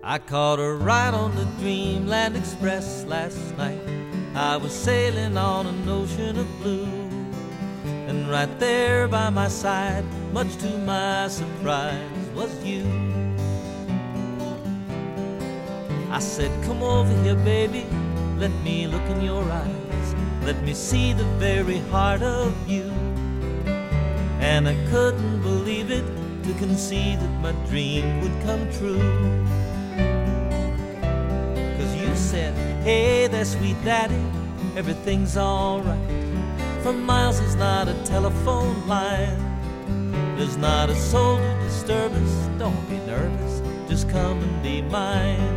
I caught a ride on the Dreamland Express last night. I was sailing on an ocean of blue, and right there by my side, much to my surprise, was you. I said, come over here, baby, let me look in your eyes, let me see the very heart of you. And I couldn't believe it to conceive that my dream would come true. You said, hey there, sweet daddy, everything's alright. For miles there's not a telephone line, there's not a soul to disturb us. Don't be nervous, just come and be mine.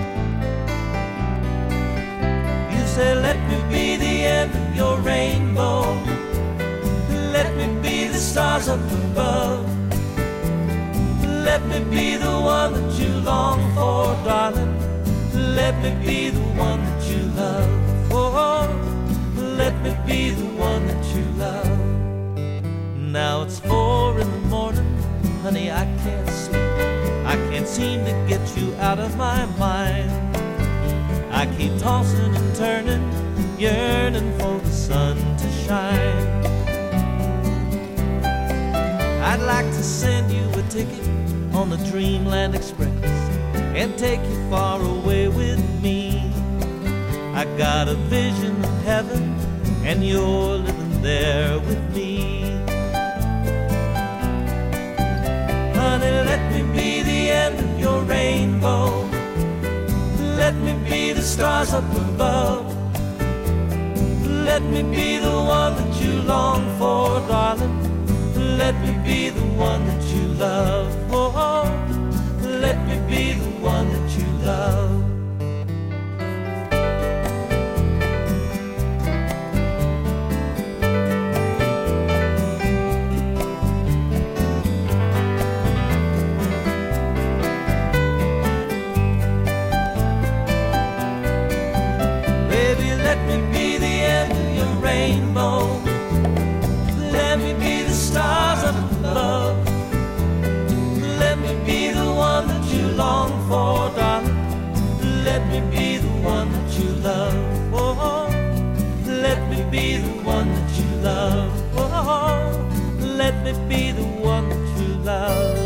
You said, let me be the end of your rainbow, let me be the stars up above, let me be the one that you long for, darling. Let me be the one that you love. Oh, let me be the one that you love. Now it's 4 in the morning, honey, I can't sleep. I can't seem to get you out of my mind. I keep tossing and turning, yearning for the sun to shine. I'd like to send you a ticket on the Dreamland Express and take you far away with me. I got a vision of heaven, and you're living there with me. Honey, let me be the end of your rainbow, let me be the stars up above, let me be the one that you long for, darling. Let me be the one that you love. Oh, let me be the one that you love. Baby, let me be the end of your rainbow, let me be the stars up above, let me be the one that you long for, darling. Let me be the one that you love. Oh, let me be the one that you love. Oh, let me be the one that you love.